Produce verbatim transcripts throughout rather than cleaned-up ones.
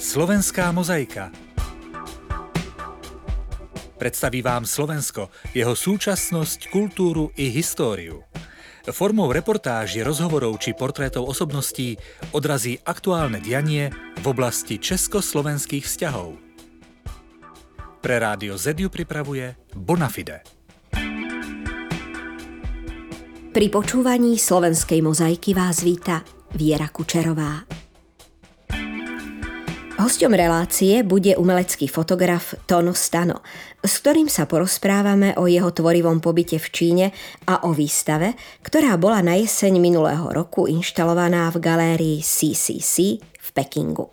Slovenská mozaika. Predstaví vám Slovensko, jeho súčasnosť, kultúru i históriu. Formou reportáží, rozhovorov či portrétov osobností odrazí aktuálne dianie v oblasti československých vzťahov. Pre Rádio Z ju pripravuje Bonafide. Pri počúvaní Slovenskej mozaiky vás víta Viera Kučerová. Hosťom relácie bude umelecký fotograf Tono Stano, s ktorým sa porozprávame o jeho tvorivom pobyte v Číne a o výstave, ktorá bola na jeseň minulého roku inštalovaná v galérii C C C v Pekingu.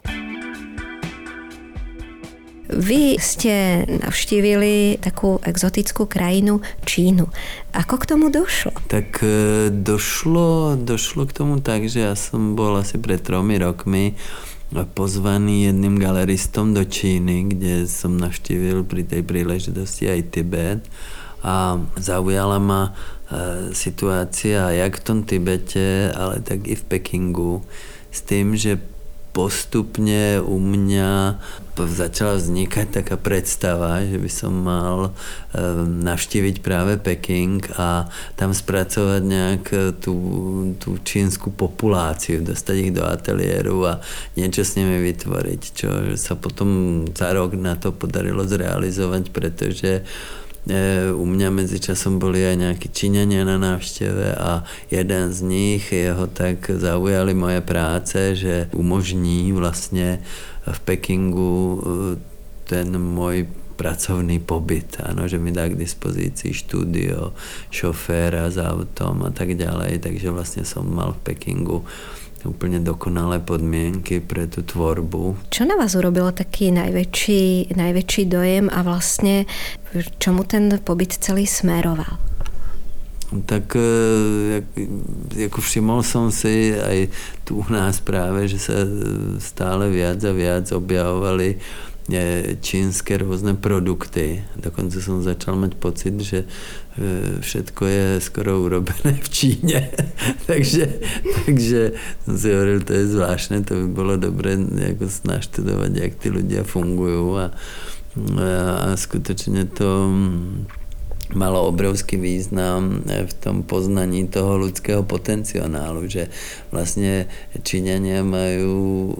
Vy ste navštívili takú exotickú krajinu Čínu. Ako k tomu došlo? Tak došlo, došlo k tomu tak, že ja som bol asi pred tromi rokmi pozvaný jedným galeristom do Číny, kde som navštívil pri tej príležitosti aj Tibet a zaujala ma situácia jak v tom Tibete, ale tak i v Pekingu s tým, že postupne u mňa začala vznikať taká predstava, že by som mal navštíviť práve Peking a tam spracovať nejak tú, tú čínsku populáciu, dostať ich do ateliéru a niečo s nimi vytvoriť, čo sa potom za rok na to podarilo zrealizovať, pretože u mňa medzičasom boli aj nejakí Číňania na návšteve a jeden z nich, jeho tak zaujali moje práce, že umožní vlastne v Pekingu ten môj pracovný pobyt, áno, že mi dá k dispozícii štúdio, šoféra s autom a tak ďalej, takže vlastne som mal v Pekingu úplne dokonalé podmienky pre tú tvorbu. Čo na vás urobilo taký najväčší, najväčší dojem a vlastne čomu ten pobyt celý smeroval? Tak ako všimol som si aj tu u nás práve, že sa stále viac a viac objavovali čínske rôzne produkty. Dokonca som začal mať pocit, že všetko je skoro urobené v Číne. takže, takže som si hovoril, to je zvláštne, to by bolo dobre nejako naštudovať, jak tí ľudia fungujú a, a, a skutočne to malo obrovský význam v tom poznaní toho ľudského potenciálu, že vlastne Číňania majú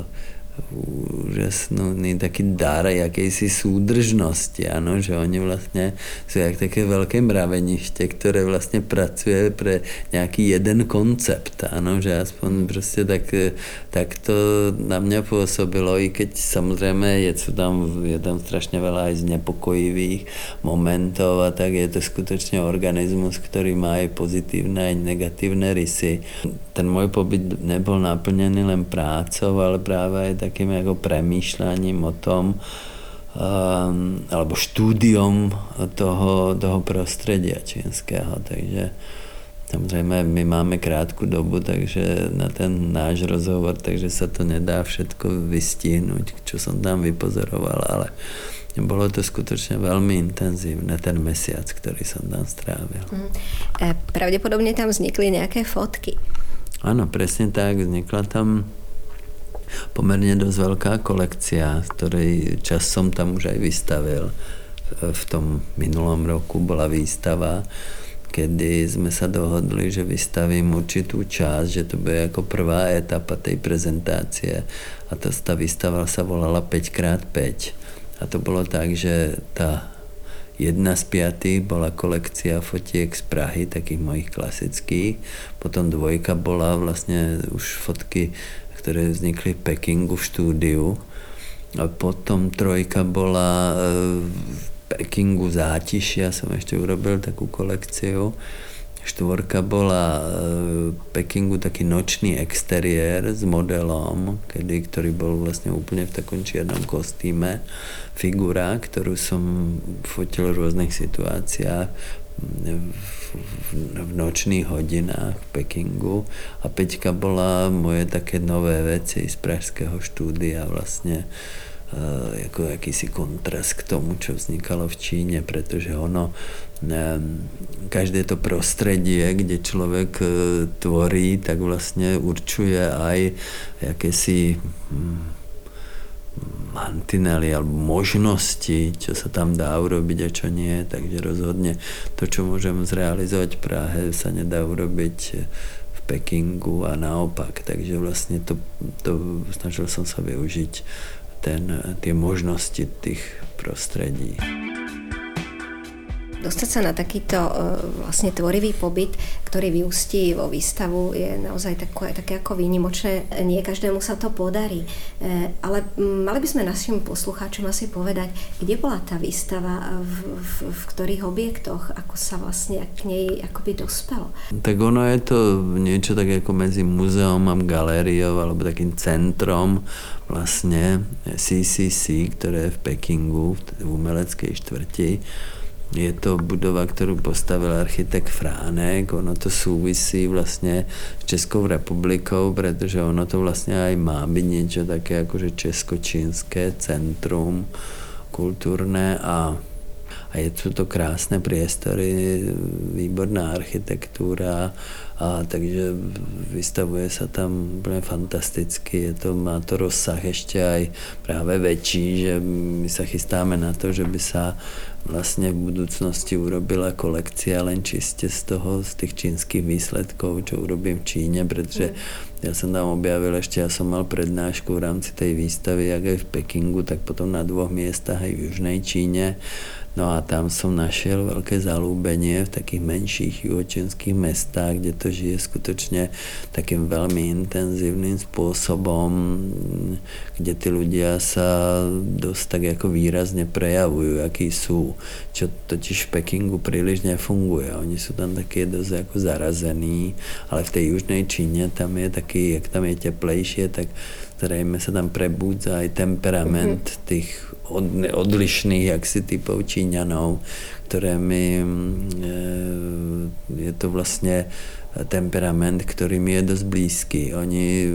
úžasný taký dar jakejsi súdržnosti, áno, že oni vlastne sú jak také veľké mravenište, ktoré vlastne pracuje pre nejaký jeden koncept, áno, že aspoň proste tak, tak to na mňa pôsobilo, i keď samozrejme je, sú tam, je tam strašne veľa aj znepokojivých momentov a tak je to skutočne organizmus, ktorý má aj pozitívne, aj negatívne rysy. Ten môj pobyt nebol naplnený len prácou, ale práve aj takým ako premýšľaním o tom, um, alebo štúdiom toho, toho prostredia čínskeho. Takže samozrejme my máme krátku dobu, takže na ten náš rozhovor, takže sa to nedá všetko vystihnúť, čo som tam vypozoroval, ale bolo to skutočne veľmi intenzívne, ten mesiac, ktorý som tam strávil. Mm. Pravdepodobne tam vznikli nejaké fotky. Áno, presne tak, vznikla tam pomerne dosť veľká kolekcia, z ktorej čas som tam už aj vystavil. V tom minulom roku bola výstava, kedy sme sa dohodli, že vystavím určitú časť, že to bude ako prvá etapa tej prezentácie. A tá, tá výstava sa volala päť krát päť. A to bolo tak, že tá jedna z piatých bola kolekcia fotiek z Prahy, takých mojich klasických. Potom dvojka bola vlastne už fotky, ktoré vznikli v Pekingu v štúdiu. A potom trojka bola v Pekingu zátišia, som ešte urobil takú kolekciu. Štvorka bola v Pekingu taký nočný exteriér s modelom, kedy, ktorý bol vlastne úplne v takom čiernom kostýme. Figura, ktorú som fotil v rôznych situáciách v, v, v nočných hodinách v Pekingu. A Peťka bola moje také nové veci z pražského štúdia vlastne. Uh, ako akýsi kontrast k tomu, čo vznikalo v Číne, pretože ono, um, každé to prostredie, kde človek uh, tvorí, tak vlastne určuje aj akési um, mantinely alebo možnosti, čo sa tam dá urobiť a čo nie. Takže rozhodne to, čo môžem zrealizovať v Prahe, sa nedá urobiť v Pekingu a naopak. Takže vlastne to, to snažil som sa využiť ten, tie možnosti tých prostredí. Dostať sa na takýto vlastne tvorivý pobyt, ktorý vyústí vo výstavu, je naozaj také, také ako výnimočné. Nie každému sa to podarí. Ale mali by sme našim poslucháčom asi povedať, kde bola tá výstava, v, v, v ktorých objektoch, ako sa vlastne k nej akoby dospelo. Tak ono je to niečo také ako medzi muzeom a galériou, alebo takým centrom vlastne C C C, ktoré je v Pekingu, v umeleckej štvrti. Je to budova, ktorú postavil architekt Fránek. Ono to súvisí vlastne s Českou republikou, pretože ono to vlastne aj má byť niečo také akože česko-čínske centrum kultúrne a, a je tu to krásne priestory, výborná architektúra, a takže vystavuje sa tam úplne fantasticky. Je to, má to rozsah ešte aj práve väčší, že my sa chystáme na to, že by sa vlastne v budúcnosti urobila kolekcia len čiste z toho, z tých čínskych výsledkov, čo urobím v Číne, pretože ja som tam objavil ešte, ja som mal prednášku v rámci tej výstavy, jak aj v Pekingu, tak potom na dvoch miestach aj v Južnej Číne. No a tam som našiel veľké zalúbenie v takých menších juhočínskych mestách, kde to žije skutočne takým veľmi intenzívnym spôsobom, kde tí ľudia sa dosť tak ako výrazne prejavujú, akí sú, čo totiž v Pekingu príliš nefunguje. Oni sú tam také dosť ako zarazení, ale v tej južnej Číne tam je taký, jak tam je teplejšie, tak zrejme sa tam prebúdza aj temperament mm-hmm. tých od, odlišných jaksi typov Číňanov, ktoré mi, je to vlastne temperament, ktorý mi je dosť blízky. Oni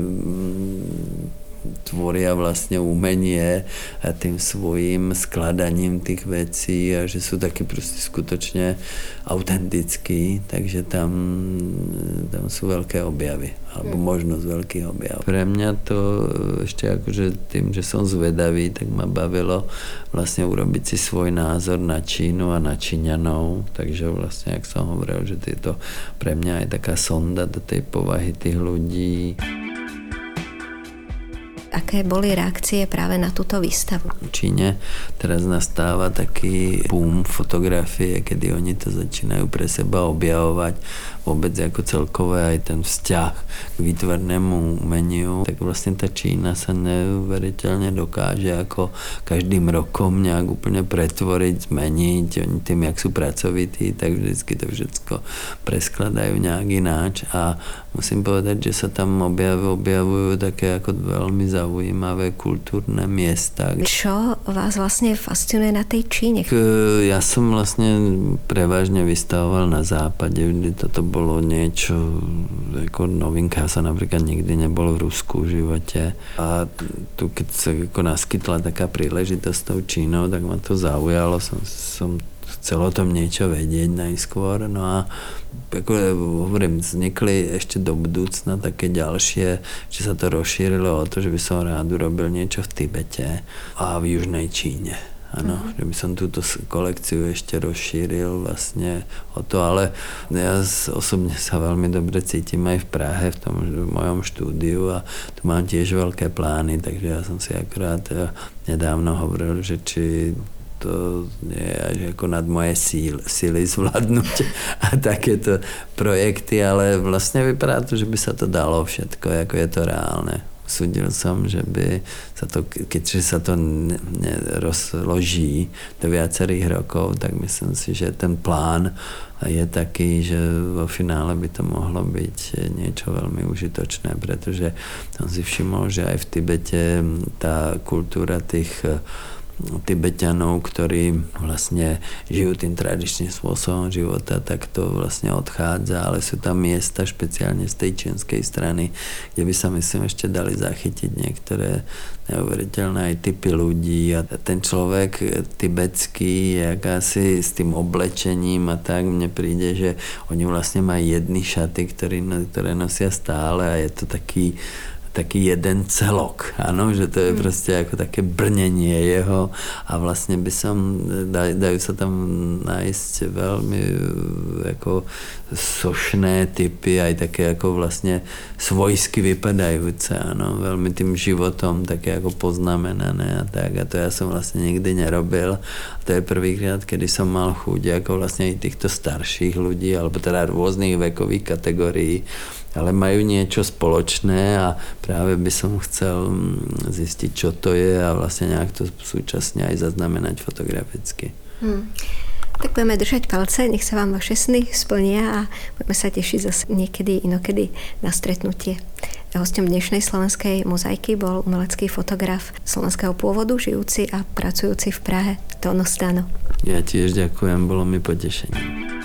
tvoria vlastne umenie a tým svojím skladaním tých vecí a že sú takí proste skutočne autentickí, takže tam, tam sú veľké objavy alebo možnosť veľkých objav. Pre mňa to ešte akože tým, že som zvedavý, tak ma bavilo vlastne urobiť si svoj názor na Čínu a na Číňanov, takže vlastne, jak som hovoril, že je to pre mňa aj taká sonda do tej povahy tých ľudí. Aké boli reakcie práve na túto výstavu? V Číne teraz nastáva taký boom fotografie, kedy oni to začínajú pre seba objavovať vôbec ako celkové aj ten vzťah k výtvarnému umeniu. Tak vlastne tá Čína sa neuveriteľne dokáže ako každým rokom nejak úplne pretvoriť, zmeniť. Oni tým, jak sú pracovití, tak vždycky to všetko preskladajú nejak ináč a musím povedať, že sa tam objavujú, objavujú také ako veľmi zaujímavé kultúrne miesta. Čo vás vlastne fascinuje na tej Číne? Ja som vlastne prevažne vystavoval na západe, vždy toto bolo niečo ako novinka. Ja som napríklad nikdy nebol v Rusku v živote a tu keď sa ako naskytla taká príležitosť s tou Čínou, tak ma to zaujalo, som, som chcel o tom niečo vedieť najskôr, no a ako hovorím, vznikli ešte do budúcna také ďalšie, že sa to rozšírilo o to, že by som rád urobil niečo v Tibete a v Južnej Číne. Áno, uh-huh. že by som túto kolekciu ešte rozšíril vlastne o to, ale ja osobne sa veľmi dobre cítim aj v Prahe, v tom v mojom štúdiu a tu mám tiež veľké plány, takže ja som si akorát nedávno hovoril, že či to je až ako nad moje síly, síly zvládnuť a takéto projekty, ale vlastne vypadá to, že by sa to dalo všetko, ako je to reálne. Súdil som, že by sa to, keďže sa to rozloží do viacerých rokov, tak myslím si, že ten plán je taký, že vo finále by to mohlo byť niečo veľmi užitočné, pretože som si všimol, že aj v Tibete tá kultúra tých Tibeťanov, ktorí vlastne žijú tým tradičným spôsobom života, tak to vlastne odchádza, ale sú tam miesta špeciálne z tej čínskej strany, kde by sa myslím ešte dali zachytiť niektoré neuveriteľné aj typy ľudí a ten človek tibetský je akási s tým oblečením a tak mne príde, že oni vlastne majú jedny šaty, ktoré, ktoré nosia stále a je to taký taký jeden celok, áno, že to je proste ako také brnenie jeho a vlastne by som, daj, dajú sa tam nájsť veľmi ako sošné typy, aj také ako vlastne svojsky vypadajúce, áno, veľmi tým životom také ako poznamenané a tak a to ja som vlastne nikdy nerobil. To je prvýkrát, kedy som mal chuť ako vlastne aj týchto starších ľudí, alebo teda rôznych vekových kategórií, ale majú niečo spoločné a práve by som chcel zistiť, čo to je a vlastne nejak to súčasne aj zaznamenať fotograficky. Hmm. Tak budeme držať palce, nech sa vám vaše sny splnia a budeme sa tešiť zase niekedy inokedy na stretnutie. Hosťom dnešnej slovenskej mozaiky bol umelecký fotograf slovenského pôvodu, žijúci a pracujúci v Prahe, Tóno Stano. Ja tiež ďakujem, bolo mi potešenie.